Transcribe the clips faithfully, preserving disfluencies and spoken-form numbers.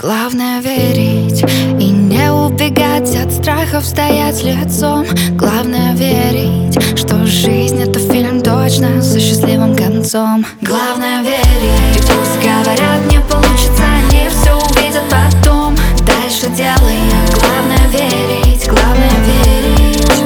Главное верить и не убегать от страхов, стоять лицом. Главное верить, что жизнь — это фильм точно со счастливым концом. Главное верить, пусть говорят не получится, они все увидят потом. Дальше делай, главное верить, главное верить.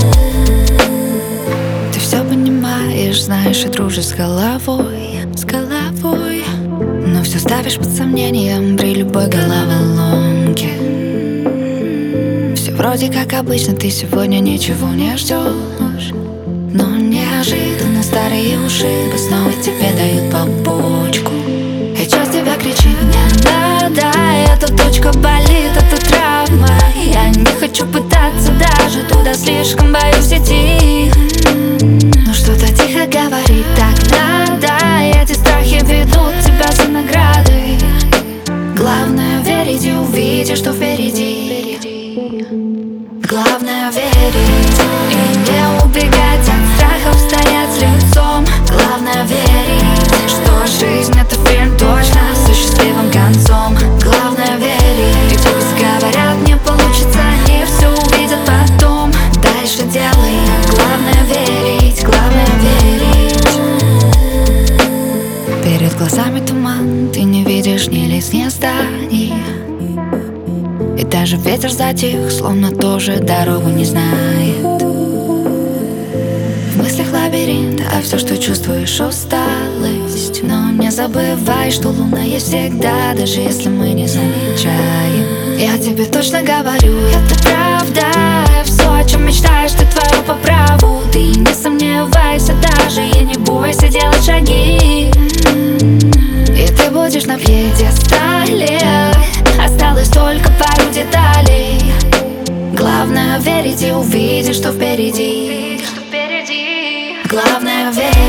Ты все понимаешь, знаешь и дружишь с головой, с головой. Но все ставишь под сомнением при любой головоломке. Все вроде как обычно, ты сегодня ничего не ждешь, но неожиданно старые ушибы снова тебе дают побочку. И чё с тебя кричит? Не надо, эта точка болит, это травма. Я не хочу пытаться даже, туда слишком боюсь идти. Но что-то тихо говорит, так надо. Эти страхи ведут тебя за наградой. Главное верить и увидишь, что впереди. Главное верить и не убегать от страхов, стоять лицом. Главное верить, что жизнь — это фильм точно со счастливым концом. Главное верить, и пусть говорят не получится, они все увидят потом. Дальше делай, главное верить, главное верить. Перед глазами туман, ты не видишь ни лиц, ни зданий. И даже ветер затих, словно тоже дорогу не знает. В мыслях лабиринт, а все, что чувствуешь, усталость. Но не забывай, что луна есть всегда, даже если мы не замечаем. Я тебе точно говорю, это правда. Все, о чем мечтаешь, ты твое по праву. Ты не сомневайся даже и не бойся делать шаги. И ты будешь на пьедестале. Осталось только пару деталей. Главное верить и увидишь, что впереди. Главное верить.